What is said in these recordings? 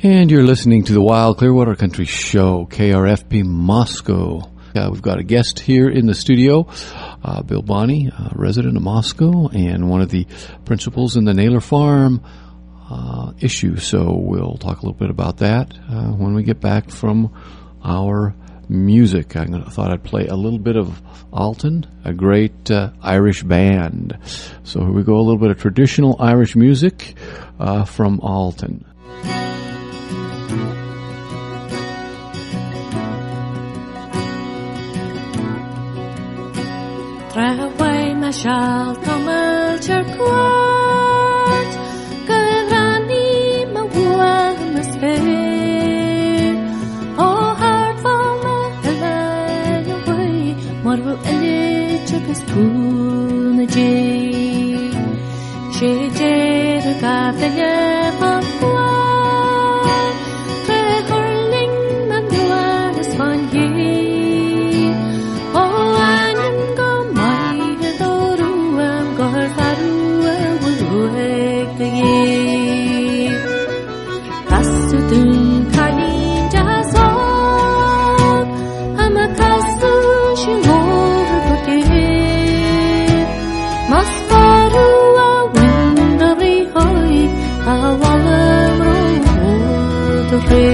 And you're listening to the Wild Clearwater Country Show, KRFP Moscow. We've got a guest here in the studio, Bill Bonney, resident of Moscow, and one of the principals in the Naylor Farm issue. So we'll talk a little bit about that when we get back from our music. I thought I'd play a little bit of Alton, a great Irish band. So here we go, a little bit of traditional Irish music from Alton. Trawai mashal tamal charkwat Kadrani mawag masfer Oh heart falma halal away Marvu ali chakas puna jay Shejer gafaya pakwat Trehorling nandwa naswanyi Oh anam Kasudun kalin jasok ama kasu shingor buket masfaru awin dari hoy awalam roh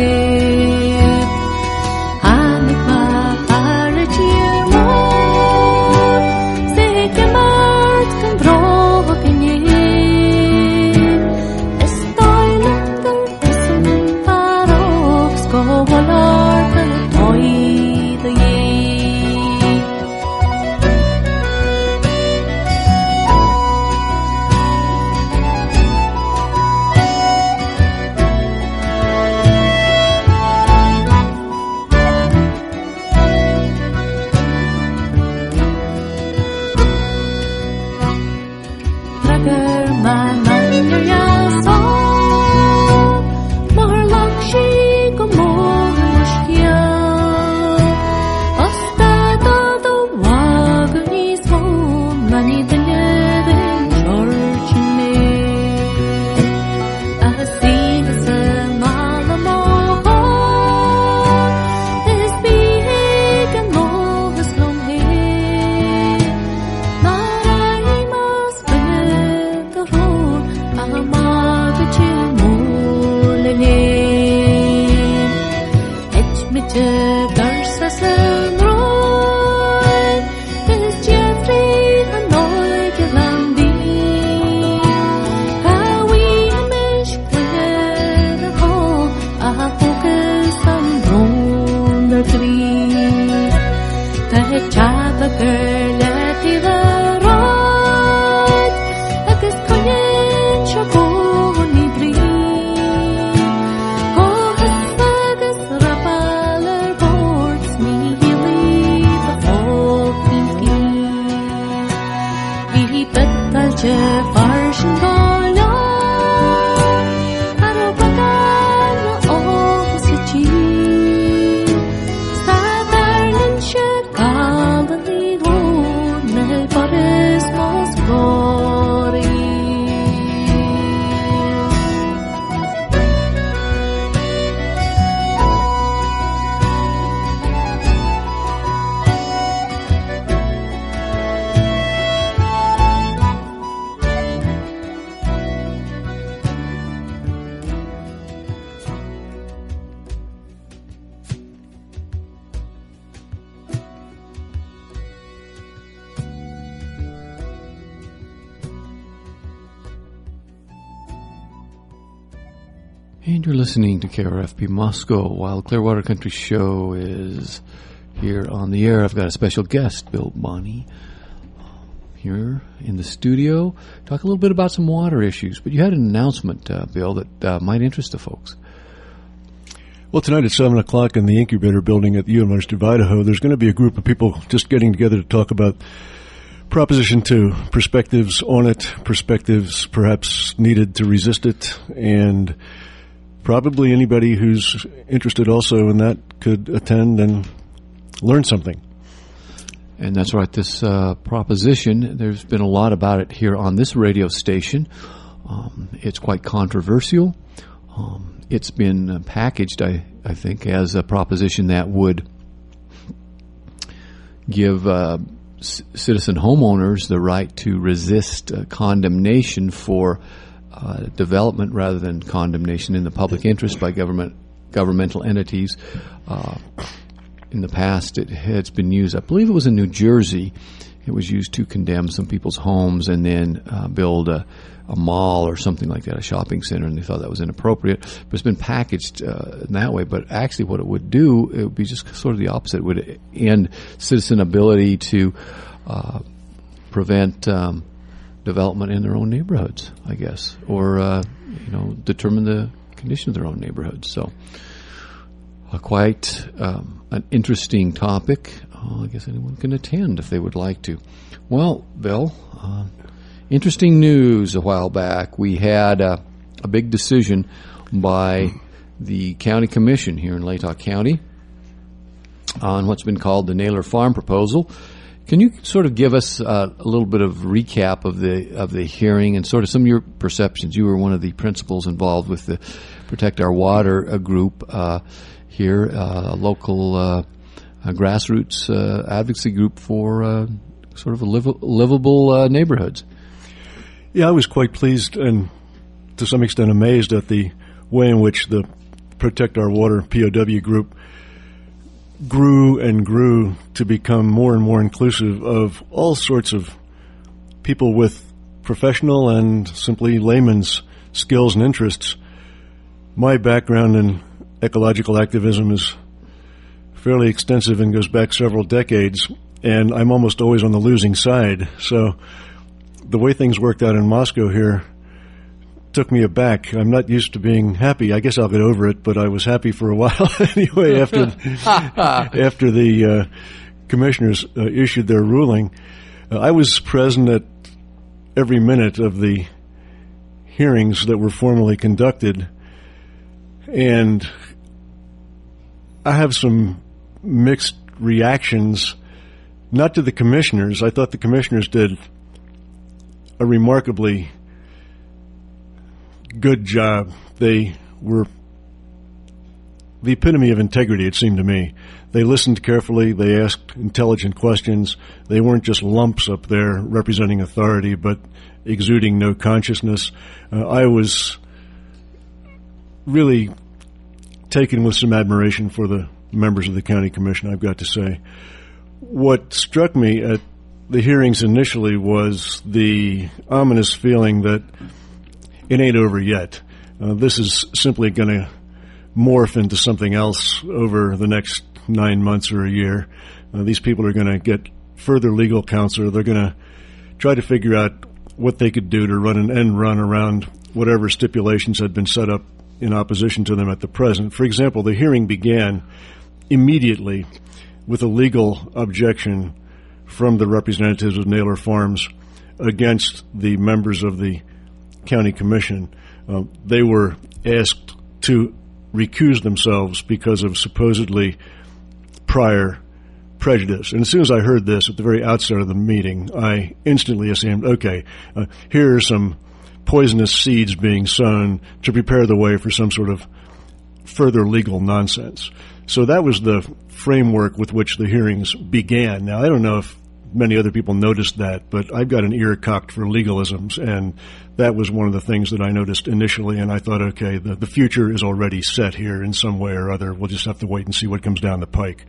And you're listening to KRFP Moscow. Wild Clearwater Country Show is here on the air. I've got a special guest, Bill Bonney, here in the studio. Talk a little bit about some water issues. But you had an announcement, Bill, that might interest the folks. Well, tonight at 7 o'clock in the incubator building at the University of Idaho, there's going to be a group of people just getting together to talk about Proposition 2, perspectives on it, perspectives perhaps needed to resist it, and probably anybody who's interested also in that could attend and learn something. And that's right, this proposition, there's been a lot about it here on this radio station. It's quite controversial. It's been packaged, I think, as a proposition that would give citizen homeowners the right to resist condemnation for development rather than condemnation in the public interest by governmental entities. In the past, it's been used, I believe it was in New Jersey, it was used to condemn some people's homes and then build a mall or something like that, a shopping center, and they thought that was inappropriate. But it's been packaged in that way. But actually what it would do, it would be just sort of the opposite. It would end citizen ability to prevent development in their own neighborhoods, I guess, or determine the condition of their own neighborhoods. So quite an interesting topic. I guess anyone can attend if they would like to. Well, Bill, interesting news a while back. We had a big decision by the county commission here in Latah County on what's been called the Naylor Farm proposal. Can you sort of give us a little bit of recap of the hearing and sort of some of your perceptions? You were one of the principals involved with the Protect Our Water group here, a local grassroots advocacy group for sort of livable neighborhoods. Yeah, I was quite pleased and to some extent amazed at the way in which the Protect Our Water POW group grew and grew to become more and more inclusive of all sorts of people with professional and simply layman's skills and interests. My background in ecological activism is fairly extensive and goes back several decades, and I'm almost always on the losing side. So the way things worked out in Moscow here took me aback. I'm not used to being happy. I guess I'll get over it, but I was happy for a while anyway after the commissioners issued their ruling. I was present at every minute of the hearings that were formally conducted, and I have some mixed reactions, not to the commissioners. I thought the commissioners did a remarkably good job. They were the epitome of integrity, it seemed to me. They listened carefully. They asked intelligent questions. They weren't just lumps up there representing authority, but exuding no consciousness. I was really taken with some admiration for the members of the county commission, I've got to say. What struck me at the hearings initially was the ominous feeling that it ain't over yet. This is simply going to morph into something else over the next 9 months or a year. These people are going to get further legal counsel. They're going to try to figure out what they could do to run an end run around whatever stipulations had been set up in opposition to them at the present. For example, the hearing began immediately with a legal objection from the representatives of Naylor Farms against the members of the county commission. They were asked to recuse themselves because of supposedly prior prejudice. And as soon as I heard this at the very outset of the meeting, I instantly assumed, okay, here are some poisonous seeds being sown to prepare the way for some sort of further legal nonsense. So that was the framework with which the hearings began. Now, I don't know if many other people noticed that, but I've got an ear cocked for legalisms, and that was one of the things that I noticed initially, and I thought, okay, the future is already set here in some way or other. We'll just have to wait and see what comes down the pike.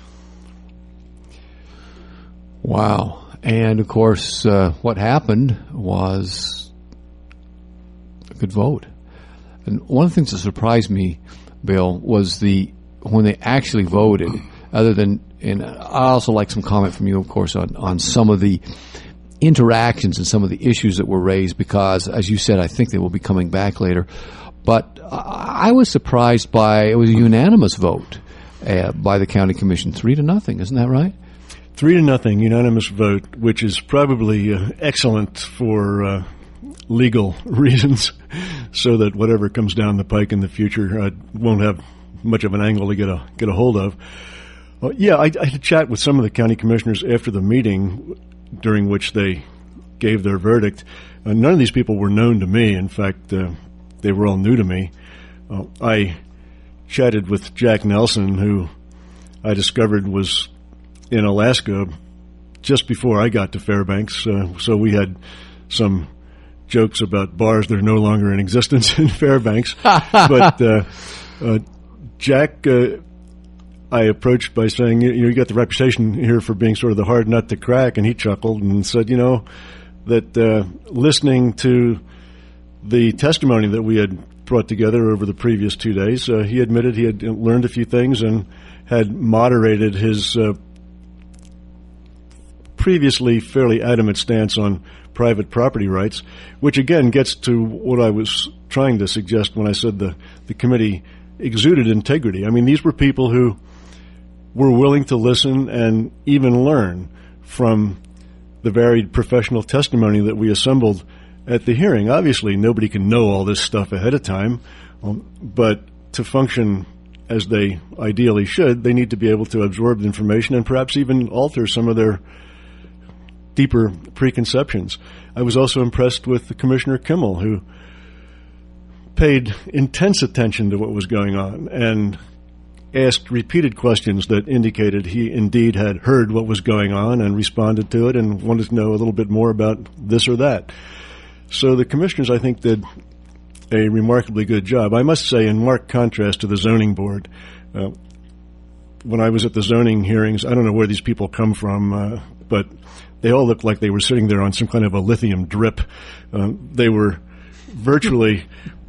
Wow. And, of course, what happened was a good vote. And one of the things that surprised me, Bill, was when they actually voted, other than, and I also like some comment from you, of course, on some of the interactions and some of the issues that were raised, because, as you said, I think they will be coming back later. But I was surprised it was a unanimous vote by the county commission, 3-0. Isn't that right? 3-0, unanimous vote, which is probably excellent for legal reasons, so that whatever comes down the pike in the future won't have much of an angle to get a hold of. Yeah, I had a chat with some of the county commissioners after the meeting, during which they gave their verdict. None of these people were known to me. In fact, they were all new to me. I chatted with Jack Nelson, who I discovered was in Alaska just before I got to Fairbanks. So we had some jokes about bars that are no longer in existence in Fairbanks. But Jack, I approached by saying, you got the reputation here for being sort of the hard nut to crack, and he chuckled and said, that listening to the testimony that we had brought together over the previous 2 days, he admitted he had learned a few things and had moderated his previously fairly adamant stance on private property rights, which again gets to what I was trying to suggest when I said the committee exuded integrity. I mean, these were people who were willing to listen and even learn from the varied professional testimony that we assembled at the hearing. Obviously, nobody can know all this stuff ahead of time, but to function as they ideally should, they need to be able to absorb the information and perhaps even alter some of their deeper preconceptions. I was also impressed with Commissioner Kimmel, who paid intense attention to what was going on and asked repeated questions that indicated he indeed had heard what was going on and responded to it and wanted to know a little bit more about this or that. So the commissioners, I think, did a remarkably good job. I must say, in marked contrast to the zoning board, when I was at the zoning hearings, I don't know where these people come from, but they all looked like they were sitting there on some kind of a lithium drip. They were virtually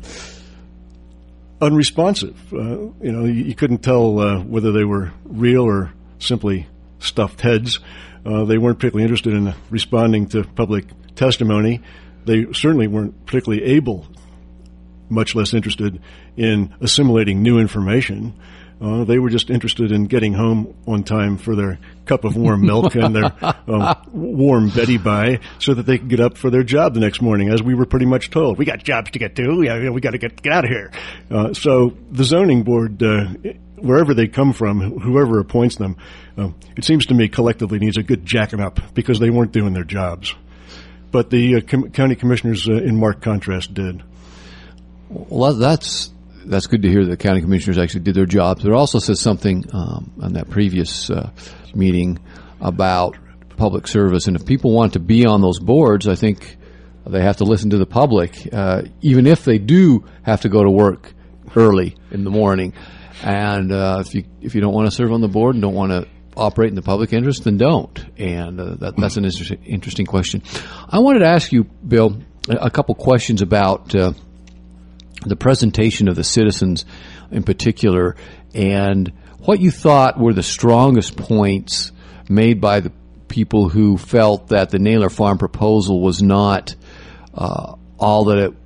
unresponsive. You couldn't tell whether they were real or simply stuffed heads. They weren't particularly interested in responding to public testimony. They certainly weren't particularly able, much less interested in assimilating new information. They were just interested in getting home on time for their cup of warm milk and their warm Betty Bye so that they could get up for their job the next morning, as we were pretty much told. We got jobs to get to. We got to get out of here. So the zoning board, wherever they come from, whoever appoints them, it seems to me collectively needs a good jacking up because they weren't doing their jobs. But the county commissioners, in marked contrast, did. Well, that's good to hear that the county commissioners actually did their jobs. There also says something on that previous meeting about public service, and if people want to be on those boards, I think they have to listen to the public, even if they do have to go to work early in the morning. And if you don't want to serve on the board and don't want to operate in the public interest, then don't. And that's an interesting question. I wanted to ask you, Bill, a couple questions about the presentation of the citizens in particular, and what you thought were the strongest points made by the people who felt that the Naylor Farm proposal was not all that it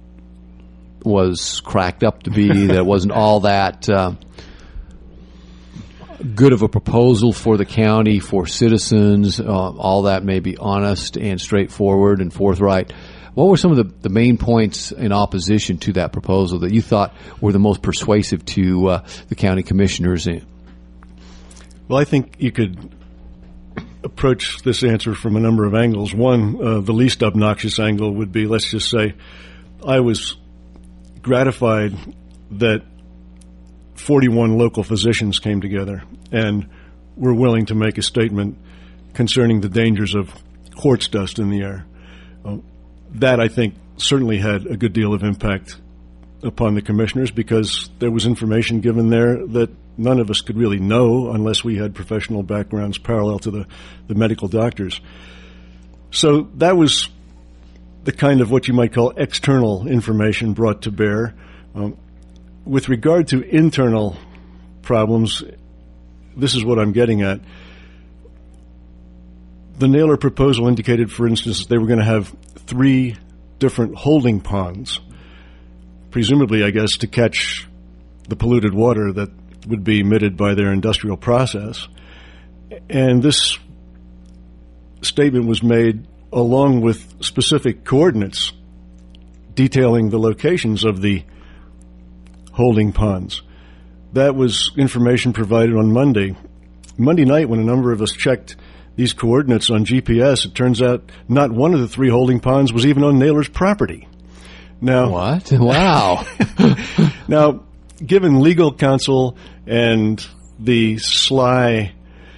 was cracked up to be, that it wasn't all that good of a proposal for the county, for citizens, all that may be honest and straightforward and forthright. What were some of the main points in opposition to that proposal that you thought were the most persuasive to the county commissioners? Well, I think you could approach this answer from a number of angles. One, the least obnoxious angle would be, let's just say, I was gratified that 41 local physicians came together and were willing to make a statement concerning the dangers of quartz dust in the air. That, I think, certainly had a good deal of impact upon the commissioners because there was information given there that none of us could really know unless we had professional backgrounds parallel to the medical doctors. So that was the kind of what you might call external information brought to bear. With regard to internal problems, this is what I'm getting at. The Naylor proposal indicated, for instance, they were going to have 3 different holding ponds, presumably, I guess, to catch the polluted water that would be emitted by their industrial process. And this statement was made along with specific coordinates detailing the locations of the holding ponds. That was information provided on Monday. Monday night, when a number of us checked these coordinates on GPS, it turns out not one of the 3 holding ponds was even on Naylor's property. Now, What? Wow. now, given legal counsel and the sly,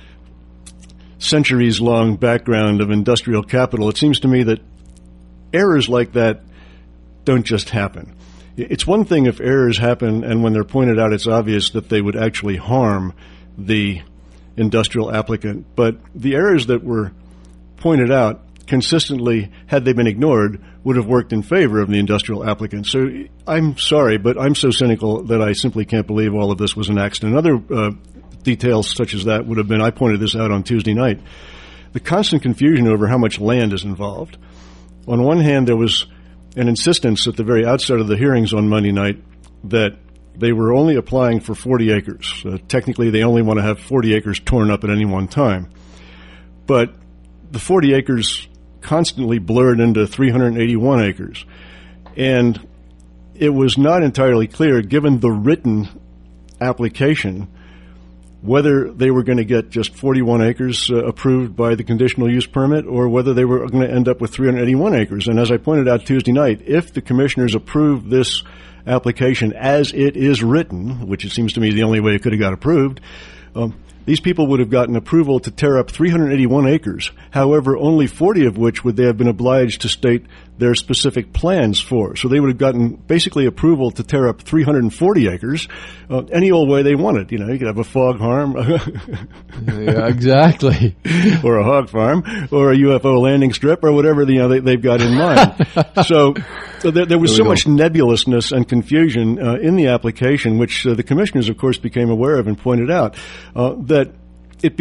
centuries-long background of industrial capital, it seems to me that errors like that don't just happen. It's one thing if errors happen and when they're pointed out it's obvious that they would actually harm the industrial applicant, but the errors that were pointed out consistently, had they been ignored, would have worked in favor of the industrial applicant. So I'm sorry, but I'm so cynical that I simply can't believe all of this was an accident. Other details such as that would have been, I pointed this out on Tuesday night, the constant confusion over how much land is involved. On one hand, there was an insistence at the very outset of the hearings on Monday night that they were only applying for 40 acres. Technically, they only want to have 40 acres torn up at any one time. But the 40 acres constantly blurred into 381 acres. And it was not entirely clear, given the written application, whether they were going to get just 41 acres approved by the conditional use permit or whether they were going to end up with 381 acres. And as I pointed out Tuesday night, if the commissioners approve this application as it is written, which it seems to me the only way it could have got approved, these people would have gotten approval to tear up 381 acres. However, only 40 of which would they have been obliged to state their specific plans for. So they would have gotten basically approval to tear up 340 acres any old way they wanted. You know, you could have a fog farm. Yeah, exactly. Or a hog farm, or a UFO landing strip, or whatever they've got in mind. So there was so much nebulousness and confusion in the application, which the commissioners, of course, became aware of and pointed out, that it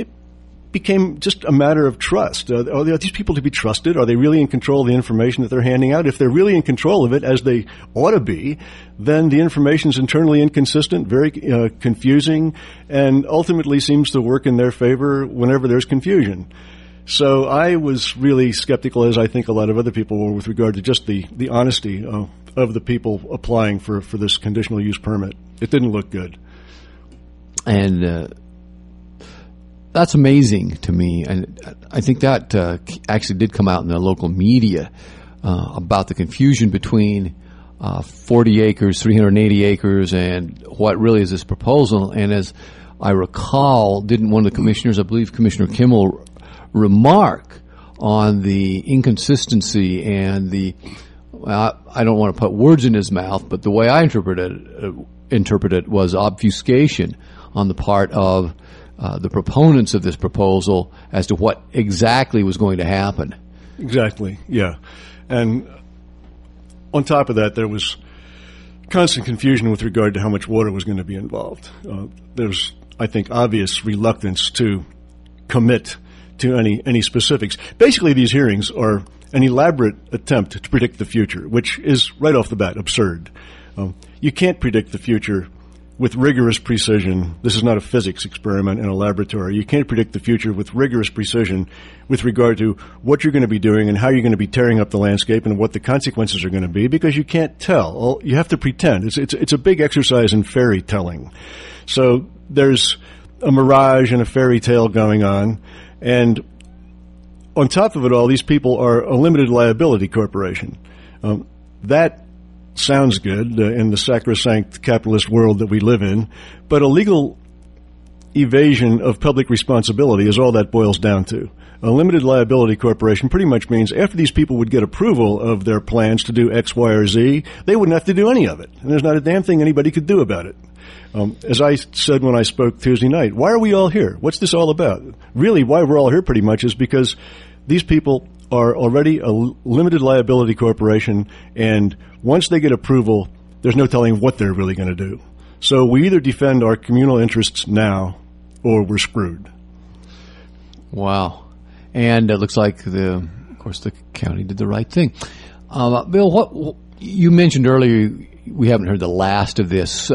became just a matter of trust. Are these people to be trusted? Are they really in control of the information that they're handing out? If they're really in control of it, as they ought to be, then the information is internally inconsistent, very confusing, and ultimately seems to work in their favor whenever there's confusion. So I was really skeptical, as I think a lot of other people were, with regard to just the honesty of the people applying for this conditional use permit. It didn't look good. And that's amazing to me. And I think that actually did come out in the local media about the confusion between 40 acres, 380 acres, and what really is this proposal. And as I recall, didn't one of the commissioners, I believe Commissioner Kimmel, remark on the inconsistency and the, I don't want to put words in his mouth, but the way I interpret it was obfuscation on the part of the proponents of this proposal as to what exactly was going to happen. Exactly, yeah. And on top of that, there was constant confusion with regard to how much water was going to be involved. There's, I think, obvious reluctance to commit to any specifics. Basically, these hearings are an elaborate attempt to predict the future, which is right off the bat absurd. You can't predict the future with rigorous precision. This is not a physics experiment in a laboratory. You can't predict the future with rigorous precision with regard to what you're going to be doing and how you're going to be tearing up the landscape and what the consequences are going to be, because you can't tell. You have to pretend. It's a big exercise in fairy telling. So there's a mirage and a fairy tale going on, and on top of it all, these people are a limited liability corporation. That sounds good in the sacrosanct capitalist world that we live in, but a legal evasion of public responsibility is all that boils down to. A limited liability corporation pretty much means after these people would get approval of their plans to do X, Y, or Z, they wouldn't have to do any of it. And there's not a damn thing anybody could do about it. As I said when I spoke Tuesday night, why are we all here? What's this all about? Really, why we're all here pretty much is because these people are already a limited liability corporation, and once they get approval, there's no telling what they're really going to do. So we either defend our communal interests now, or we're screwed. Wow. And it looks like, of course, the county did the right thing. Bill, what you mentioned earlier, we haven't heard the last of this.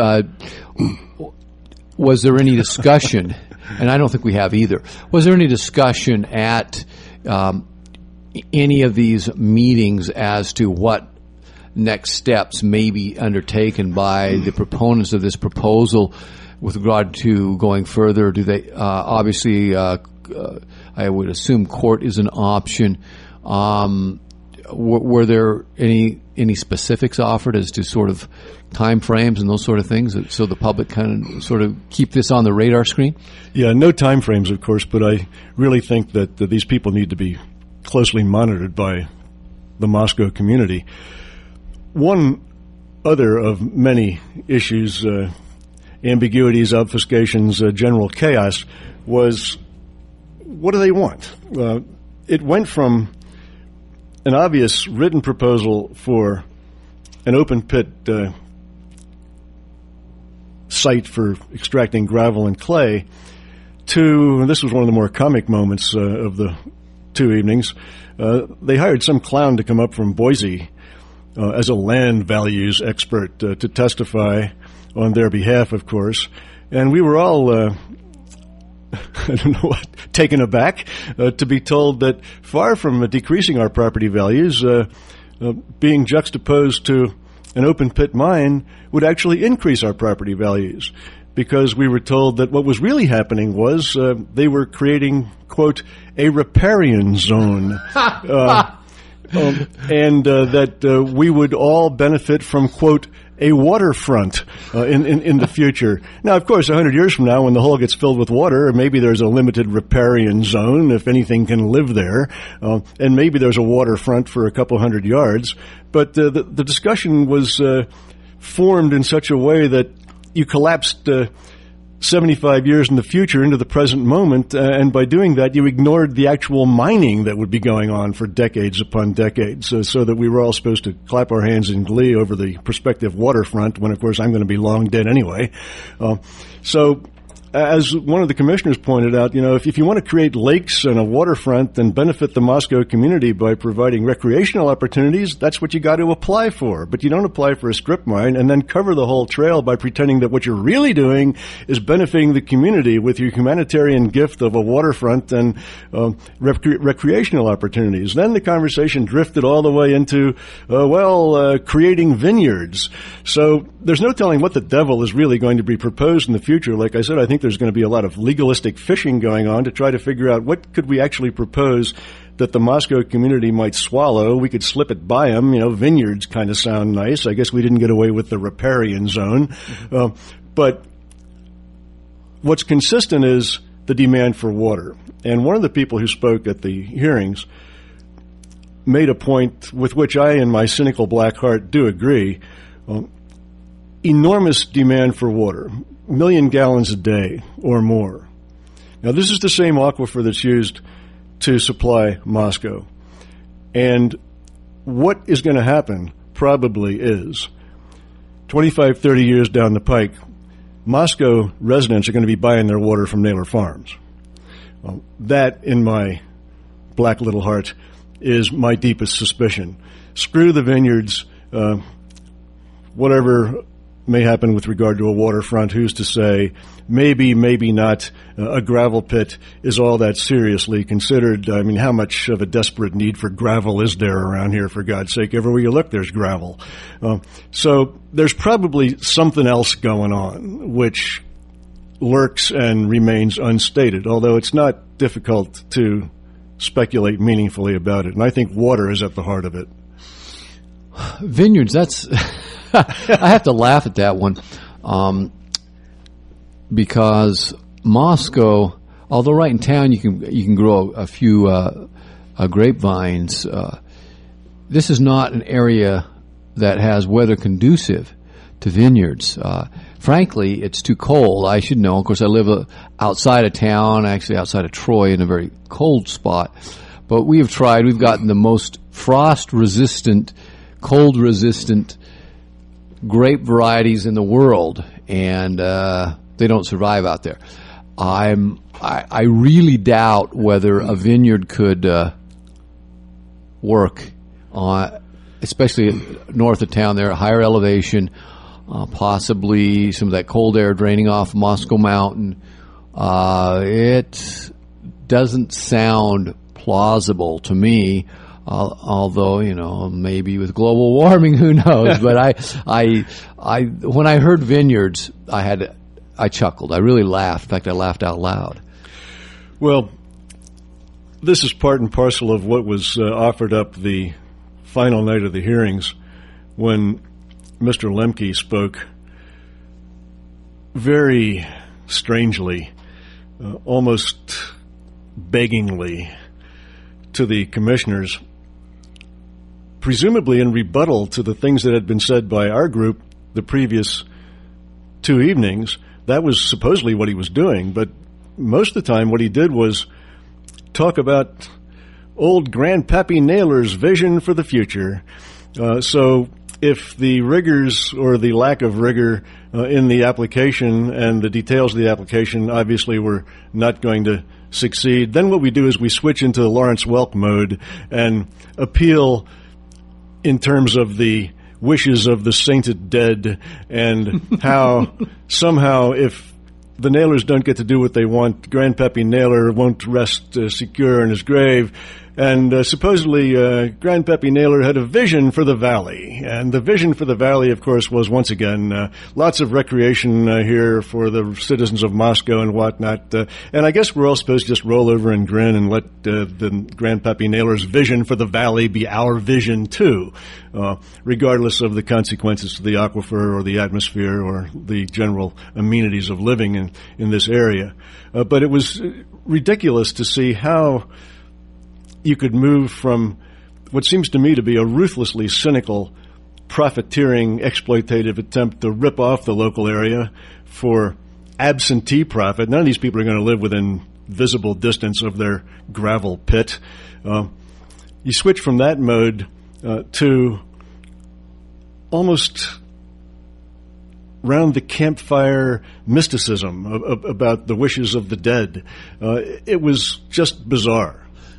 Was there any discussion, and I don't think we have either, was there any discussion at any of these meetings as to what next steps may be undertaken by the proponents of this proposal with regard to going further? Do they obviously I would assume court is an option. were there any specifics offered as to sort of time frames and those sort of things, so the public kind of sort of keep this on the radar screen? Yeah, no time frames, of course, but I really think that these people need to be closely monitored by the Moscow community. One other of many issues, ambiguities, obfuscations, general chaos, was what do they want? It went from an obvious written proposal for an open pit site for extracting gravel and clay to, and this was one of the more comic moments of the 2 evenings, they hired some clown to come up from Boise as a land values expert to testify on their behalf, of course. And we were all I don't know what, taken aback to be told that far from decreasing our property values, being juxtaposed to an open pit mine would actually increase our property values, because we were told that what was really happening was they were creating, quote, a riparian zone, and that we would all benefit from, quote, a waterfront in the future. Now, of course, 100 years from now, when the hole gets filled with water, maybe there's a limited riparian zone, if anything can live there, and maybe there's a waterfront for a couple hundred yards. But the discussion was formed in such a way that you collapsed 75 years in the future into the present moment, and by doing that, you ignored the actual mining that would be going on for decades upon decades, so that we were all supposed to clap our hands in glee over the prospective waterfront, when, of course, I'm going to be long dead anyway. So, as one of the commissioners pointed out, if you want to create lakes and a waterfront and benefit the Moscow community by providing recreational opportunities, that's what you got to apply for. But you don't apply for a strip mine and then cover the whole trail by pretending that what you're really doing is benefiting the community with your humanitarian gift of a waterfront and recreational opportunities. Then the conversation drifted all the way into, creating vineyards. So there's no telling what the devil is really going to be proposed in the future. Like I said, I think there's going to be a lot of legalistic fishing going on to try to figure out what could we actually propose that the Moscow community might swallow. We could slip it by them. Vineyards kind of sound nice. I guess we didn't get away with the riparian zone. Mm-hmm. But what's consistent is the demand for water. And one of the people who spoke at the hearings made a point with which I, in my cynical black heart, do agree. Enormous demand for water. 1 million gallons a day or more. Now, this is the same aquifer that's used to supply Moscow. And what is going to happen probably is 25, 30 years down the pike, Moscow residents are going to be buying their water from Naylor Farms. That, in my black little heart, is my deepest suspicion. Screw the vineyards, whatever may happen with regard to a waterfront, who's to say? Maybe, maybe not. A gravel pit is all that seriously considered. I mean, how much of a desperate need for gravel is there around here, for God's sake? Everywhere you look, there's gravel. So there's probably something else going on, which lurks and remains unstated, although it's not difficult to speculate meaningfully about it. And I think water is at the heart of it. Vineyards, that's... I have to laugh at that one, because Moscow, although right in town you can grow a few grapevines, this is not an area that has weather conducive to vineyards. Frankly, it's too cold. I should know. Of course, I live outside of town, actually outside of Troy, in a very cold spot. But we have tried. We've gotten the most frost-resistant, cold-resistant grape varieties in the world, and they don't survive out there. I really doubt whether a vineyard could work on, especially north of town there, at higher elevation, possibly some of that cold air draining off Moscow Mountain. It doesn't sound plausible to me. Although, maybe with global warming, who knows? But I when I heard vineyards, I chuckled. I really laughed. In fact, I laughed out loud. Well, this is part and parcel of what was offered up the final night of the hearings when Mr. Lemke spoke very strangely, almost beggingly to the commissioners, presumably in rebuttal to the things that had been said by our group the previous 2 evenings. That was supposedly what he was doing, but most of the time what he did was talk about old Grandpappy Naylor's vision for the future. So if the rigors or the lack of rigor in the application and the details of the application obviously were not going to succeed, then what we do is we switch into Lawrence Welk mode and appeal in terms of the wishes of the sainted dead, and how somehow if the Naylors don't get to do what they want, Grandpappy Naylor won't rest secure in his grave. And supposedly Grandpappy Naylor had a vision for the valley. And the vision for the valley, of course, was once again lots of recreation here for the citizens of Moscow and whatnot. And I guess we're all supposed to just roll over and grin and let the Grandpappy Naylor's vision for the valley be our vision too, regardless of the consequences to the aquifer or the atmosphere or the general amenities of living in this area. But it was ridiculous to see how you could move from what seems to me to be a ruthlessly cynical, profiteering, exploitative attempt to rip off the local area for absentee profit. None of these people are going to live within visible distance of their gravel pit. You switch from that mode to almost round the campfire mysticism about the wishes of the dead. It was just bizarre.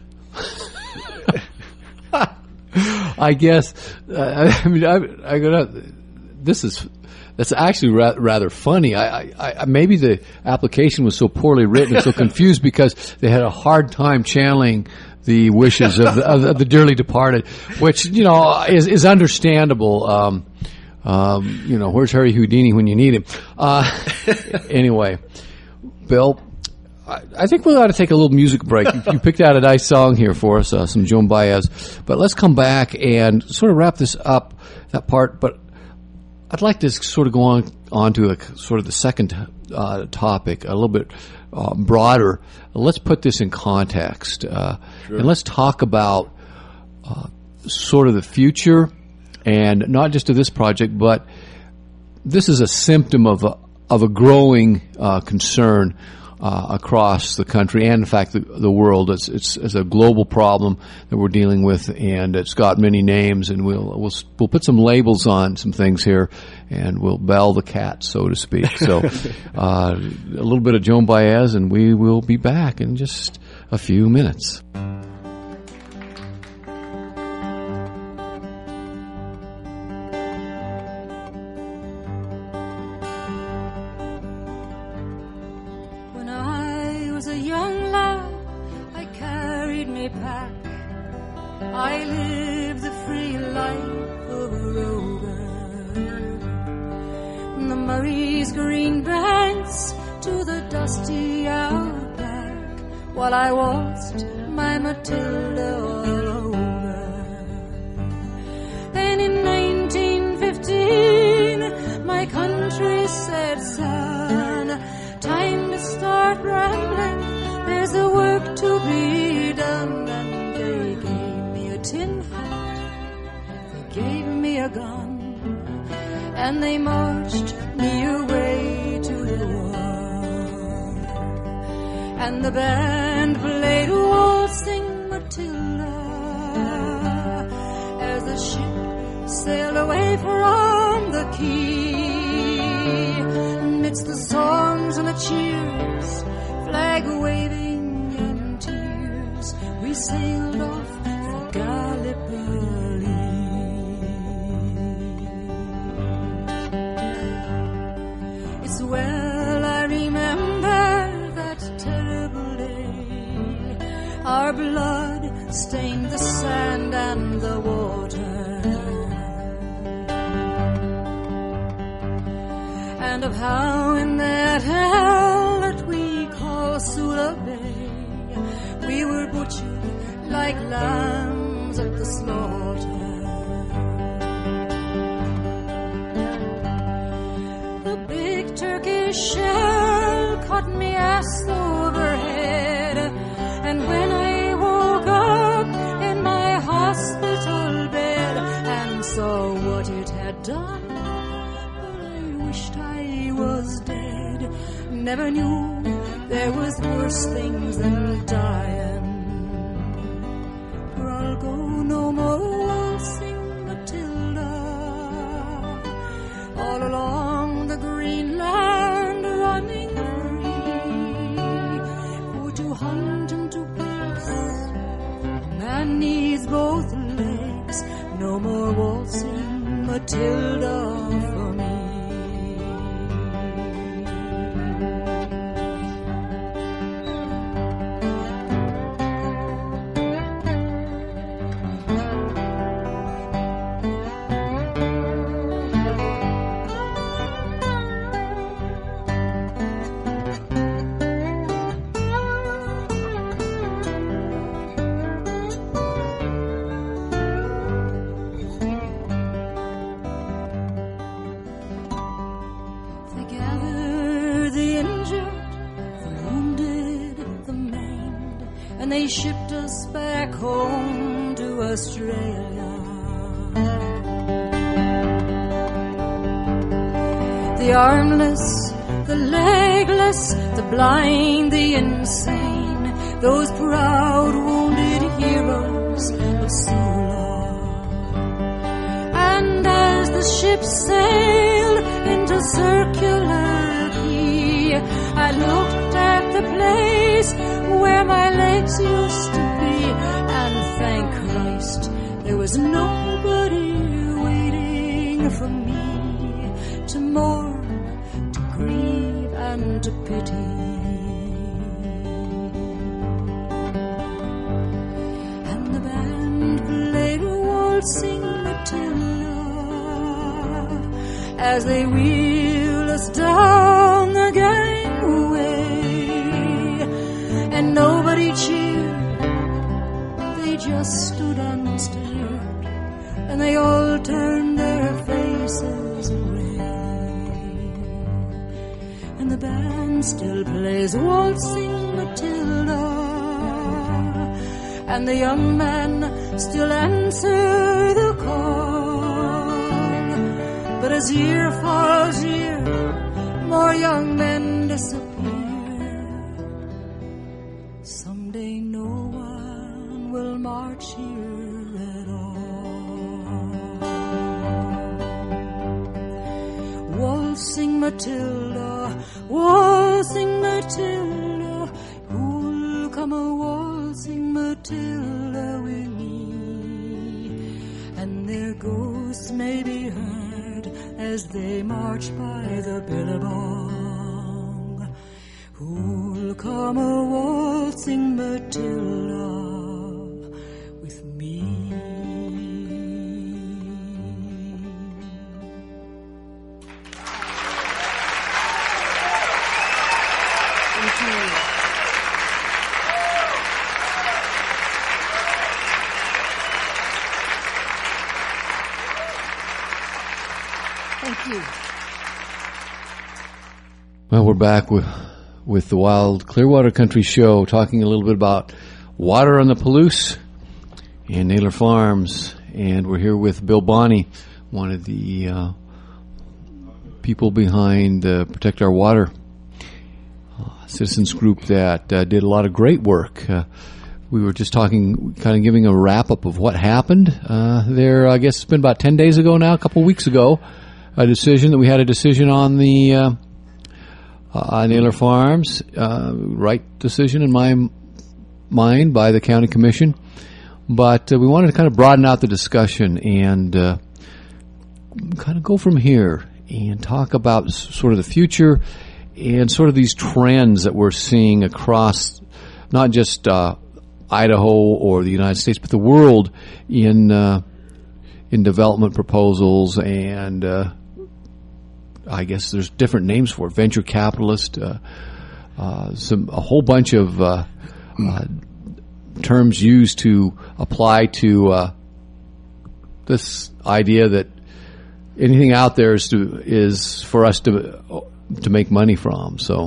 I guess. I mean, I gotta. That's actually rather funny. I maybe the application was so poorly written and so confused because they had a hard time channeling the wishes of the dearly departed, which is understandable. Where's Harry Houdini when you need him? Anyway, Bill, I think we ought to take a little music break. You picked out a nice song here for us, some Joan Baez. But let's come back and sort of wrap this up, that part. But I'd like to sort of go on to sort of the second topic, a little bit broader. Let's put this in context. Sure. And let's talk about sort of the future, and not just of this project, but this is a symptom of a growing concern across the country and, in fact, the world. It's a global problem that we're dealing with, and it's got many names. And we'll put some labels on some things here, and we'll bell the cat, so to speak. So, a little bit of Joan Baez, and we will be back in just a few minutes. I lived the free life of a rover, from the Murray's green banks to the dusty outback, while I waltzed my Matilda all over. Then in 1915 my country said, son, time to start rambling, there's a work to be done. And they gave me a tin hat, they gave me a gun, and they marched me away to the war. And the band played Waltzing Matilda as the ship sailed away from the quay. Amidst the songs and the cheers, flag waving and tears, we sailed off for Gallipoli. It's well I remember that terrible day. Our blood stained the sand and the water, and of how in that hell that we call Sula Bay, we were butchered like lambs at the slaughter. a shell cut me ass overhead, and when I woke up in my hospital bed and saw what it had done, I wished I was dead. Never knew there was worse things than dying. For I'll go no more waltzing Matilda all along the green land, running free. For to hunt and to pace, a man needs both legs. No more waltzing Matilda for me. They shipped us back home to Australia. The armless, the legless, the blind, the insane, those proud wounded heroes of Sula. And as the ship sailed into Circular Quay, I looked at the place where my legs used to be, and thank Christ there was nobody waiting for me to mourn, to grieve, and to pity. And the band played Waltzing Matilda as they wheeled us down the gangway. And nobody cheered, they just stood and stared, and they all turned their faces away. And the band still plays Waltzing Matilda, and the young men still answer the call. But as year follows year, more young men disappear. Someday no one will march here at all. Waltzing Matilda, waltzing Matilda, who'll come a waltzing Matilda with me? And their ghosts may be heard as they march by the billabong. Who'll come a waltzing Matilda with me? Thank you. Thank you. Well, we're back with the Wild Clearwater Country Show, talking a little bit about water on the Palouse and Naylor Farms. And we're here with Bill Bonney, one of the people behind Protect Our Water, citizens group that did a lot of great work. We were just talking, kind of giving a wrap-up of what happened there. I guess it's been about 10 days ago now, a couple of weeks ago, we had a decision on the Naylor Farms, right decision in my mind by the county commission. But we wanted to kind of broaden out the discussion and kind of go from here and talk about sort of the future and sort of these trends that we're seeing across not just Idaho or the United States, but the world in development proposals and I guess there's different names for it, venture capitalist, a whole bunch of terms used to apply to this idea that anything out there is for us to to make money from. So,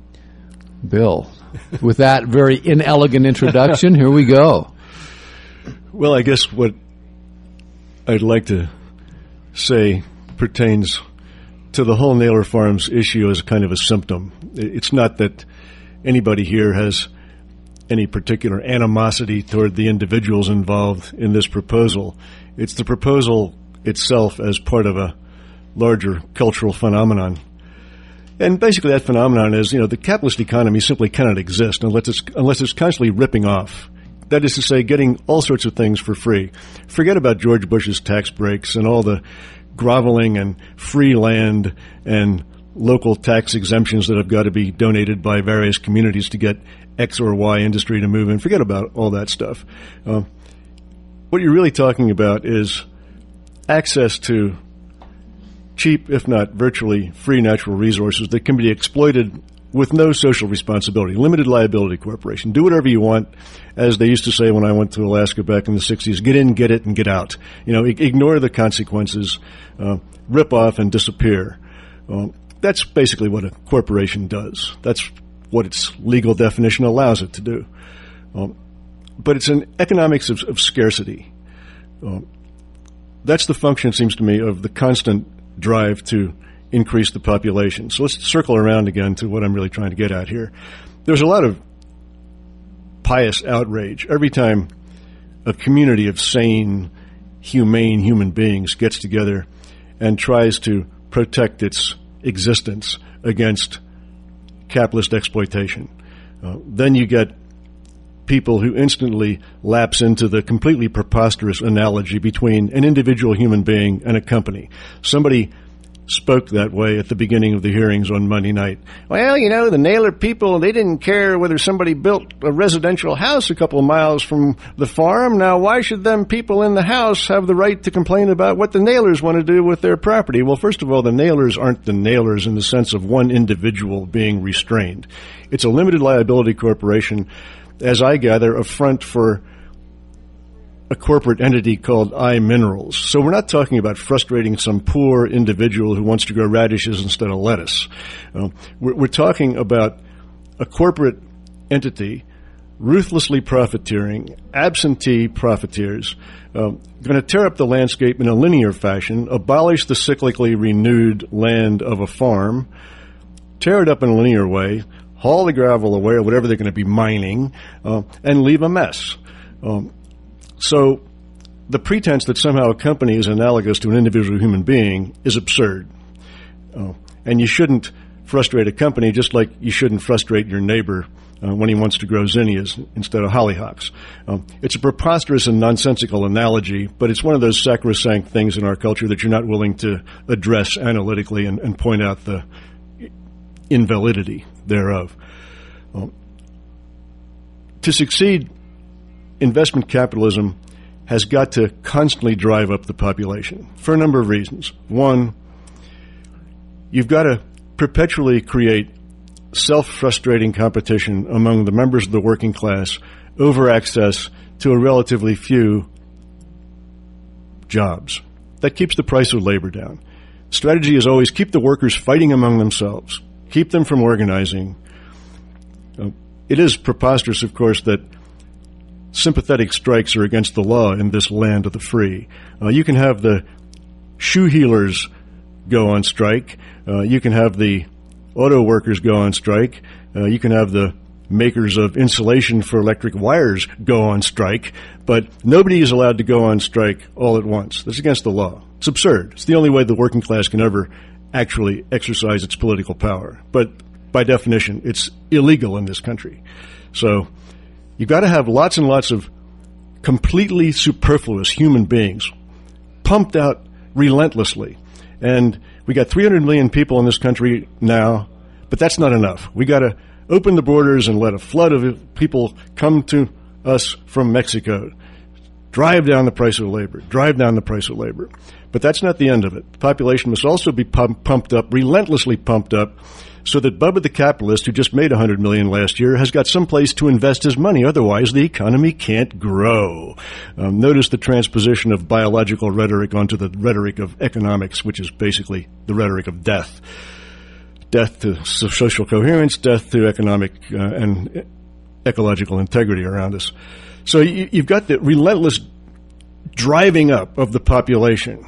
Bill, with that very inelegant introduction, here we go. Well, I guess what I'd like to say pertains to the whole Naylor Farms issue as kind of a symptom. It's not that anybody here has any particular animosity toward the individuals involved in this proposal. It's the proposal itself as part of a larger cultural phenomenon. And basically that phenomenon is, the capitalist economy simply cannot exist unless it's constantly ripping off. That is to say, getting all sorts of things for free. Forget about George Bush's tax breaks and all the groveling and free land and local tax exemptions that have got to be donated by various communities to get X or Y industry to move in. Forget about all that stuff. What you're really talking about is access to cheap, if not virtually free natural resources that can be exploited with no social responsibility. Limited liability corporation. Do whatever you want, as they used to say when I went to Alaska back in the 60s. Get in, get it, and get out. Ignore the consequences, rip off and disappear. That's basically what a corporation does. That's what its legal definition allows it to do. But it's an economics of scarcity. That's the function, it seems to me, of the constant drive to increase the population. So let's circle around again to what I'm really trying to get at here. There's a lot of pious outrage every time a community of sane, humane human beings gets together and tries to protect its existence against capitalist exploitation. Then you get people who instantly lapse into the completely preposterous analogy between an individual human being and a company. Somebody spoke that way at the beginning of the hearings on Monday night. Well, the Naylor people, they didn't care whether somebody built a residential house a couple of miles from the farm. Now, why should them people in the house have the right to complain about what the Naylors want to do with their property? Well, first of all, the Naylors aren't the Naylors in the sense of one individual being restrained. It's a limited liability corporation, as I gather, a front for a corporate entity called iMinerals. So we're not talking about frustrating some poor individual who wants to grow radishes instead of lettuce. We're talking about a corporate entity ruthlessly profiteering, absentee profiteers, going to tear up the landscape in a linear fashion, abolish the cyclically renewed land of a farm, tear it up in a linear way, haul the gravel away or whatever they're going to be mining, and leave a mess. So the pretense that somehow a company is analogous to an individual human being is absurd. And you shouldn't frustrate a company just like you shouldn't frustrate your neighbor when he wants to grow zinnias instead of hollyhocks. It's a preposterous and nonsensical analogy, but it's one of those sacrosanct things in our culture that you're not willing to address analytically and point out the invalidity thereof. To succeed, investment capitalism has got to constantly drive up the population for a number of reasons. One, you've got to perpetually create self-frustrating competition among the members of the working class over access to a relatively few jobs. That keeps the price of labor down. Strategy is always keep the workers fighting among themselves, keep them from organizing. It is preposterous, of course, that sympathetic strikes are against the law in this land of the free. You can have the shoe healers go on strike. You can have the auto workers go on strike. You can have the makers of insulation for electric wires go on strike. But nobody is allowed to go on strike all at once. That's against the law. It's absurd. It's the only way the working class can ever actually exercise its political power. But by definition, it's illegal in this country. So you've got to have lots and lots of completely superfluous human beings pumped out relentlessly. And we got 300 million people in this country now, but that's not enough. We got to open the borders and let a flood of people come to us from Mexico. Drive down the price of labor. Drive down the price of labor. But that's not the end of it. The population must also be pumped up, relentlessly pumped up, so that Bubba the capitalist, who just made $100 million last year, has got some place to invest his money. Otherwise, the economy can't grow. Notice the transposition of biological rhetoric onto the rhetoric of economics, which is basically the rhetoric of death. death to social coherence, death to economic and ecological integrity around us. So you've got the relentless driving up of the population.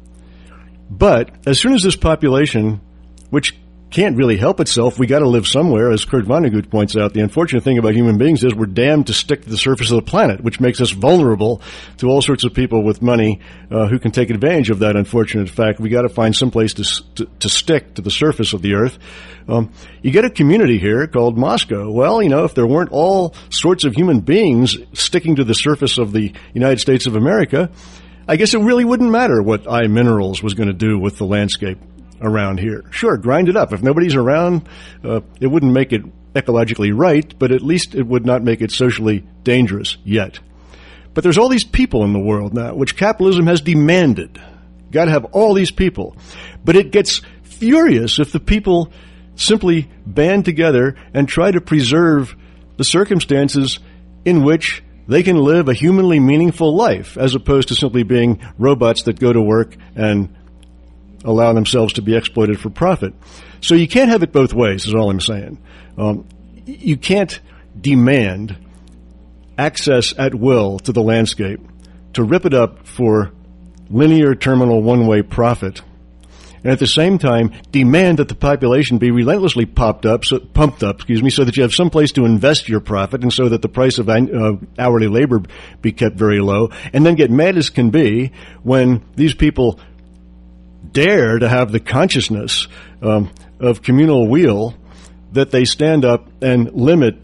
But as soon as this population, which can't really help itself, we got to live somewhere, as Kurt Vonnegut points out, the unfortunate thing about human beings is we're damned to stick to the surface of the planet, which makes us vulnerable to all sorts of people with money who can take advantage of that unfortunate fact. We got to find some place to stick to the surface of the earth. You get a community here called Moscow. Well, if there weren't all sorts of human beings sticking to the surface of the United States of America, I guess it really wouldn't matter what iMinerals was going to do with the landscape around here. Sure, grind it up. If nobody's around, it wouldn't make it ecologically right, but at least it would not make it socially dangerous yet. But there's all these people in the world now, which capitalism has demanded. Got to have all these people. But it gets furious if the people simply band together and try to preserve the circumstances in which they can live a humanly meaningful life, as opposed to simply being robots that go to work and allow themselves to be exploited for profit. So you can't have it both ways, is all I'm saying. You can't demand access at will to the landscape, to rip it up for linear terminal one-way profit, and at the same time demand that the population be relentlessly pumped up, so that you have some place to invest your profit, and so that the price of hourly labor be kept very low, and then get mad as can be when these people dare to have the consciousness of communal weal, that they stand up and limit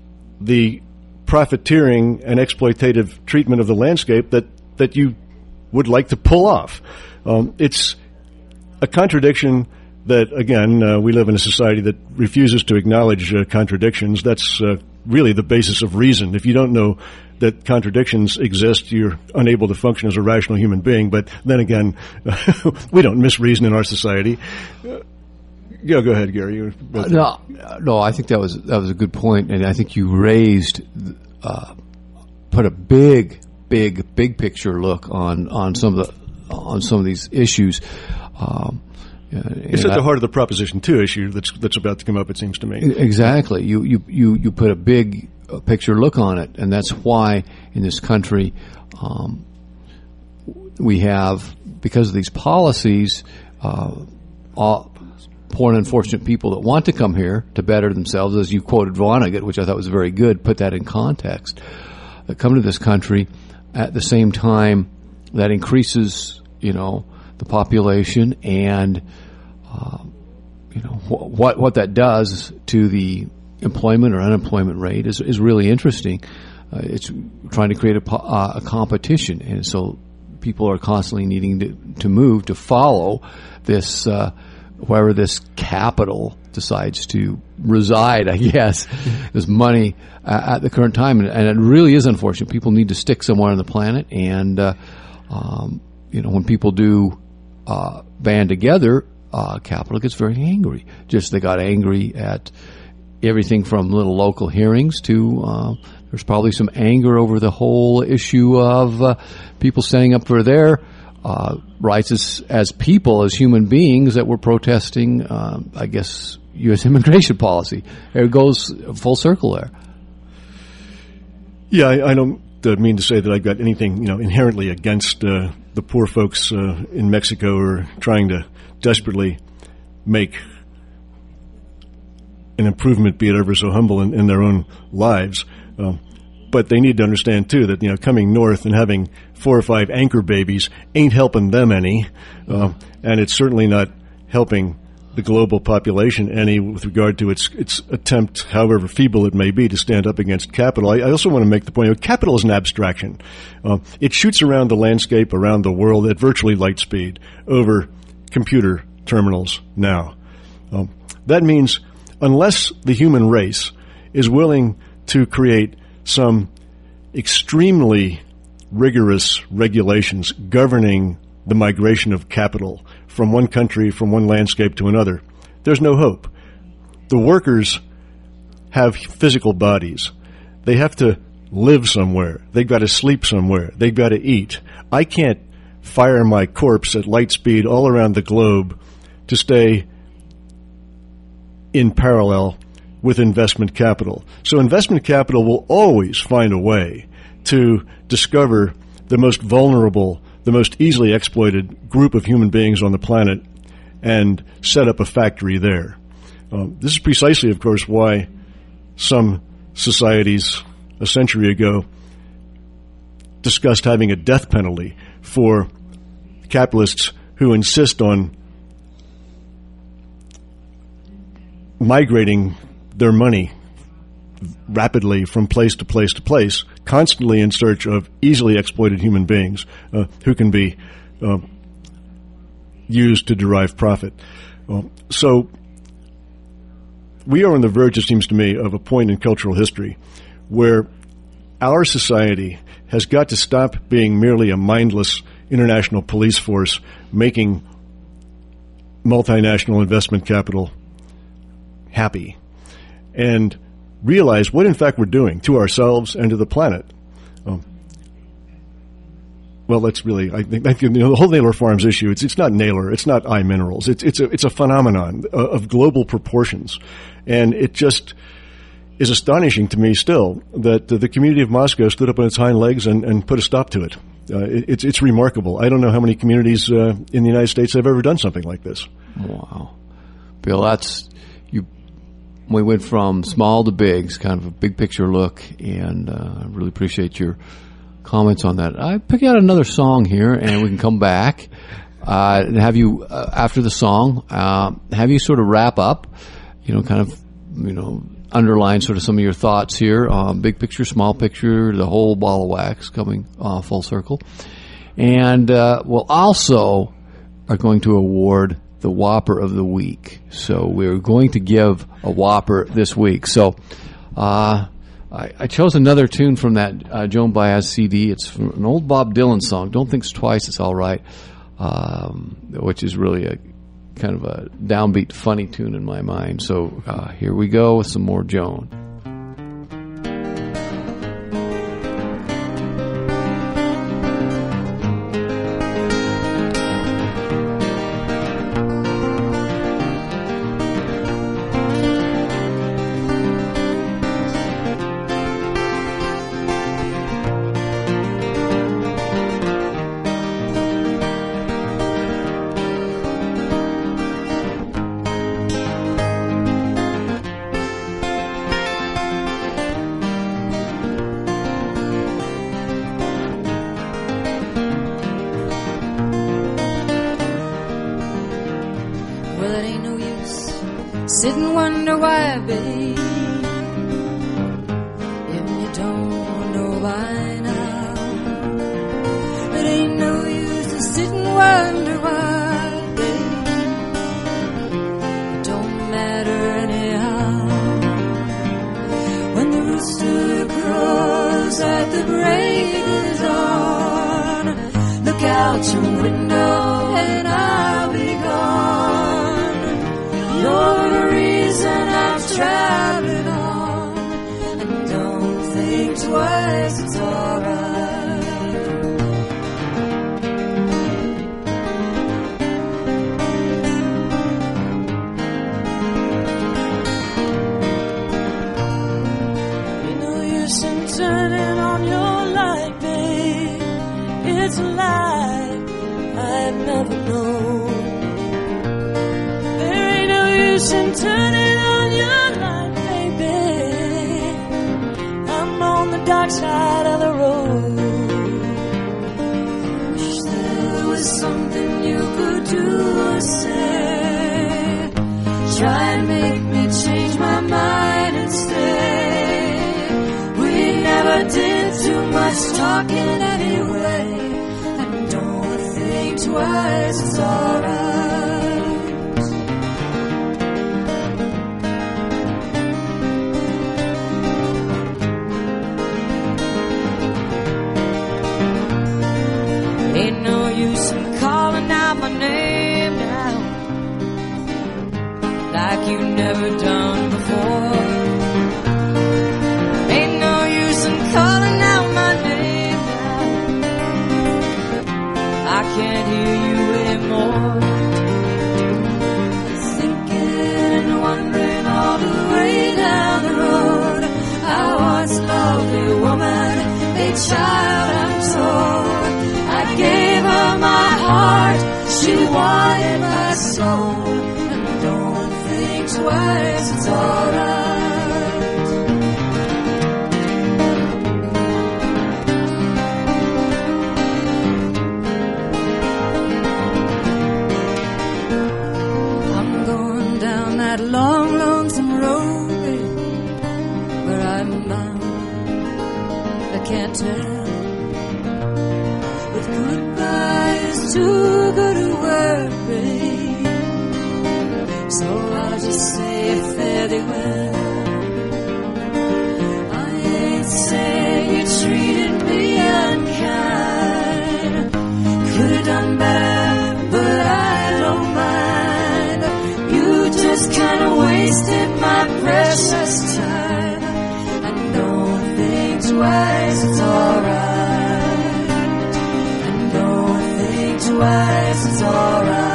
the profiteering and exploitative treatment of the landscape that you would like to pull off. It's a contradiction that, again, we live in a society that refuses to acknowledge contradictions. That's really the basis of reason. If you don't know that contradictions exist, you're unable to function as a rational human being. But then again, we don't misreason in our society. Yeah, go ahead, Gary. No, I think that was a good point, and I think you raised, put a big picture look on some of these issues. It's at the heart of the Proposition 2 issue that's about to come up, it seems to me. Exactly. You put a big picture look on it, and that's why in this country we have, because of these policies, poor and unfortunate people that want to come here to better themselves, as you quoted Vonnegut, which I thought was very good, put that in context, that come to this country at the same time that increases, the population, and what that does to the employment or unemployment rate is really interesting. It's trying to create a competition, and so people are constantly needing to move to follow this wherever this capital decides to reside. I guess this money at the current time, and it really is unfortunate. People need to stick somewhere on the planet, and when people do band together, capital gets very angry. They got angry at everything from little local hearings to there's probably some anger over the whole issue of people standing up for their rights as people, as human beings, that were protesting, I guess, U.S. immigration policy. It goes full circle there. Yeah, I don't mean to say that I've got anything, inherently against the poor folks in Mexico who are trying to desperately make an improvement, be it ever so humble, in their own lives. But they need to understand, too, that, coming north and having 4 or 5 anchor babies ain't helping them any, and it's certainly not helping the global population any with regard to its attempt, however feeble it may be, to stand up against capital. I also want to make the point, capital is an abstraction. It shoots around the landscape, around the world at virtually light speed over computer terminals now. That means unless the human race is willing to create some extremely rigorous regulations governing the migration of capital from one country, from one landscape to another, there's no hope. The workers have physical bodies. They have to live somewhere. They've got to sleep somewhere. They've got to eat. I can't fire my corpse at light speed all around the globe to stay in parallel with investment capital. So investment capital will always find a way to discover the most vulnerable, the most easily exploited group of human beings on the planet and set up a factory there. This is precisely, of course, why some societies a century ago discussed having a death penalty for capitalists who insist on migrating their money rapidly from place to place to place, constantly in search of easily exploited human beings who can be used to derive profit. So we are on the verge, it seems to me, of a point in cultural history where our society has got to stop being merely a mindless international police force making multinational investment capital happy and realize what in fact we're doing to ourselves and to the planet. Well, that's really, I think the whole Naylor Farms issue, it's not Naylor, it's not iMinerals. It's a phenomenon of global proportions. And it just is astonishing to me still that the community of Moscow stood up on its hind legs and put a stop to it. It's remarkable. I don't know how many communities in the United States have ever done something like this. Wow. Bill, we went from small to big, it's kind of a big picture look, and I really appreciate your comments on that. I pick out another song here, and we can come back and have you, after the song, have you sort of wrap up, underline sort of some of your thoughts here, big picture, small picture, the whole ball of wax coming full circle. And we'll also are going to award the Whopper of the Week. So we're going to give a Whopper this week. So I chose another tune from that Joan Baez CD. It's from an old Bob Dylan song, Don't Think Twice, It's All Right, which is really a kind of a downbeat, funny tune in my mind. So here we go with some more Joan. Sit and wonder why, babe, if you don't know by now. It ain't no use to sit and wonder why, babe, it don't matter anyhow. When the rooster crows at the break of dawn, look out your window and I'll be gone. You're the reason I'm traveling on, and don't think twice, it's alright. Ain't no use in turning on your light, babe. It's a light I've never known. And turning on your light, baby, I'm on the dark side of the road. Wish there was something you could do or say, try and make me change my mind and stay. We never did too much talking anyway, and don't think twice, it's alright. Ain't no use in calling out my name now, like you never done before. Ain't no use in calling out my name now, I can't hear you anymore. twice, it's alright. And don't think twice, it's alright.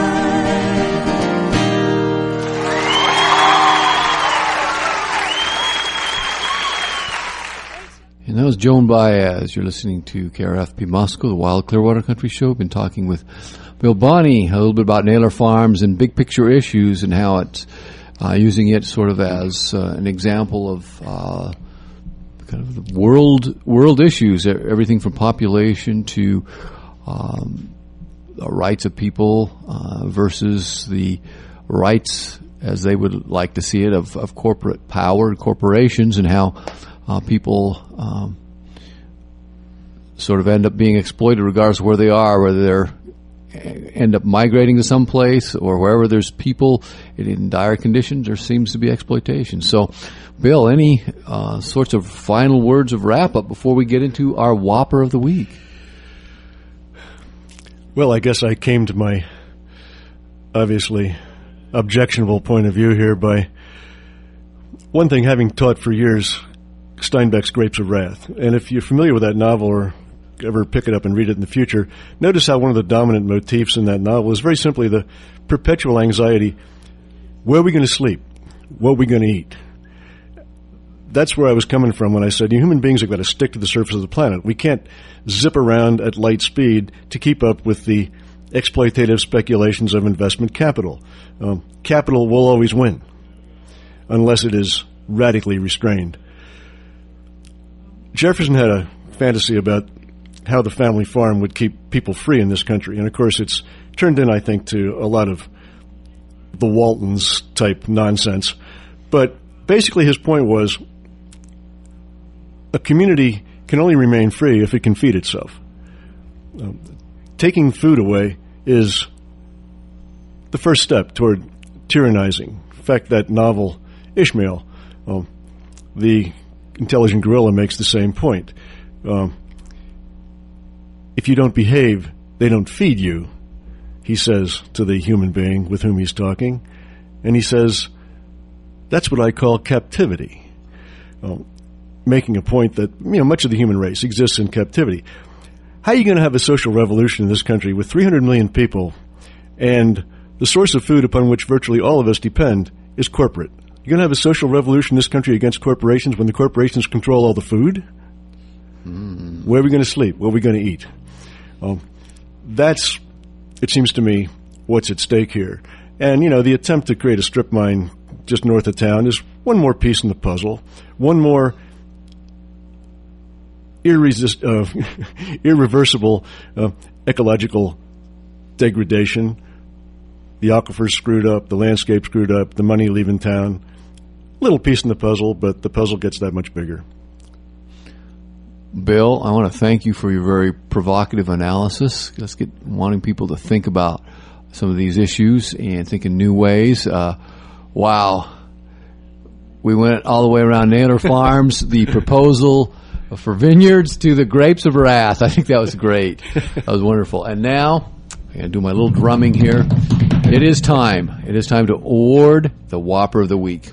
And that was Joan Baez. You're listening to KRFP Moscow, the Wild Clearwater Country Show. Been talking with Bill Bonney a little bit about Naylor Farms and big picture issues and how it's using it sort of as an example of kind of the world issues, everything from population to the rights of people versus the rights, as they would like to see it, of corporate power and corporations, and how people sort of end up being exploited regardless of where they are, whether they're end up migrating to some place or wherever there's people in dire conditions, there seems to be exploitation. So, Bill, any sorts of final words of wrap-up before we get into our Whopper of the Week? Well, I guess I came to my obviously objectionable point of view here by one thing, having taught for years Steinbeck's Grapes of Wrath. And if you're familiar with that novel or ever pick it up and read it in the future, notice how one of the dominant motifs in that novel is very simply the perpetual anxiety, where are we going to sleep? What are we going to eat? That's where I was coming from when I said, you human beings have got to stick to the surface of the planet. We can't zip around at light speed to keep up with the exploitative speculations of investment capital. Capital will always win, unless it is radically restrained. Jefferson had a fantasy about how the family farm would keep people free in this country. And, of course, it's turned in, I think, to a lot of the Waltons-type nonsense. But basically his point was a community can only remain free if it can feed itself. Taking food away is the first step toward tyrannizing. In fact, that novel, Ishmael, the intelligent gorilla makes the same point. If you don't behave, they don't feed you, he says to the human being with whom he's talking. And he says, that's what I call captivity. Making a point that, much of the human race exists in captivity. How are you going to have a social revolution in this country with 300 million people and the source of food upon which virtually all of us depend is corporate? You're going to have a social revolution in this country against corporations when the corporations control all the food? Where are we going to sleep? What are we going to eat? That's, it seems to me, what's at stake here. And, the attempt to create a strip mine just north of town is one more piece in the puzzle, one more irreversible ecological degradation. The aquifer's screwed up, the landscape screwed up, the money leaving town. Little piece in the puzzle, but the puzzle gets that much bigger. Bill, I want to thank you for your very provocative analysis. Let's get wanting people to think about some of these issues and think in new ways. Wow. We went all the way around Naylor Farms, the proposal for vineyards to the Grapes of Wrath. I think that was great. That was wonderful. And now, I'm going to do my little drumming here. It is time. It is time to award the Whopper of the Week.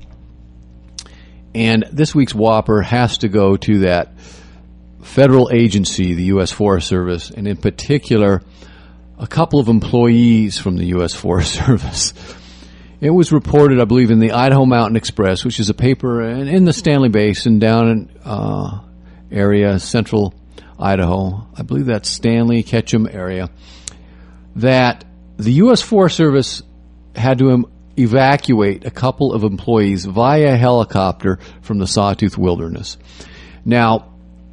And this week's Whopper has to go to that federal agency, the U.S. Forest Service, and in particular, a couple of employees from the U.S. Forest Service. It was reported, I believe, in the Idaho Mountain Express, which is a paper in the Stanley Basin down in area, central Idaho. I believe that's Stanley, Ketchum area, that the U.S. Forest Service had to evacuate a couple of employees via helicopter from the Sawtooth Wilderness. Now,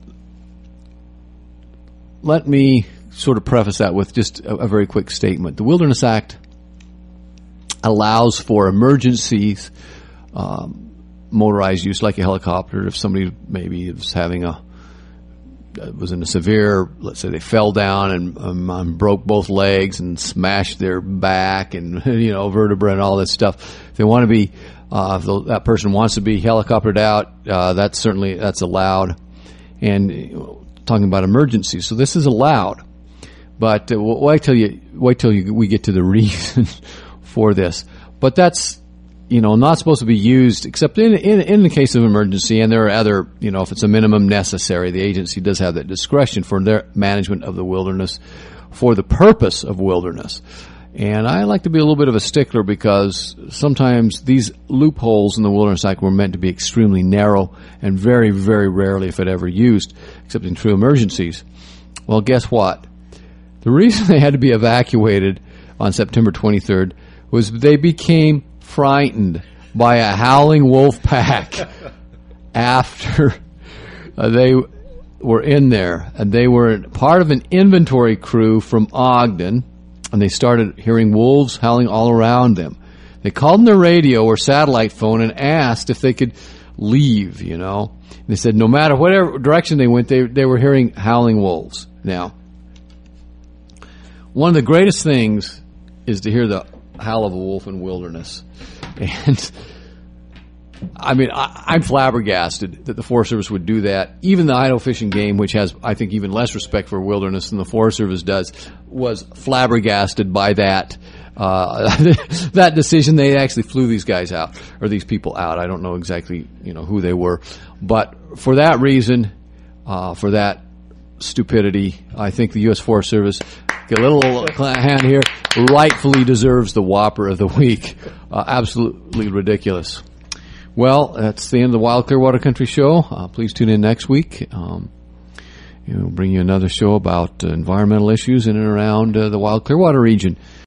let me sort of preface that with just a very quick statement. The Wilderness Act allows for emergencies, motorized use like a helicopter. If somebody maybe was in a severe, let's say they fell down and broke both legs and smashed their back and vertebra and all this stuff. If they want to be, if that person wants to be helicoptered out, that's allowed. And talking about emergencies, so this is allowed. But wait till we get to the reason for this. But that's not supposed to be used except in the case of emergency, and there are other, if it's a minimum necessary, the agency does have that discretion for their management of the wilderness for the purpose of wilderness. And I like to be a little bit of a stickler because sometimes these loopholes in the Wilderness Act were meant to be extremely narrow and very, very rarely, if it ever used, except in true emergencies. Well, guess what? The reason they had to be evacuated on September 23rd was they became frightened by a howling wolf pack after they were in there. And they were part of an inventory crew from Ogden, and they started hearing wolves howling all around them. They called on their radio or satellite phone and asked if they could leave, And they said no matter whatever direction they went, they were hearing howling wolves. Now, one of the greatest things is to hear the howl of a wolf in wilderness. And I'm flabbergasted that the Forest Service would do that. Even the Idaho Fish and Game, which has, I think, even less respect for wilderness than the Forest Service does, was flabbergasted by that that decision. They actually flew these guys out, or these people out. I don't know exactly, who they were, but for that reason, for that stupidity, I think the U.S. Forest Service, get a little hand here, rightfully deserves the Whopper of the Week. Absolutely ridiculous. Well, that's the end of the Wild Clearwater Country Show. Please tune in next week. We'll bring you another show about environmental issues in and around the Wild Clearwater region.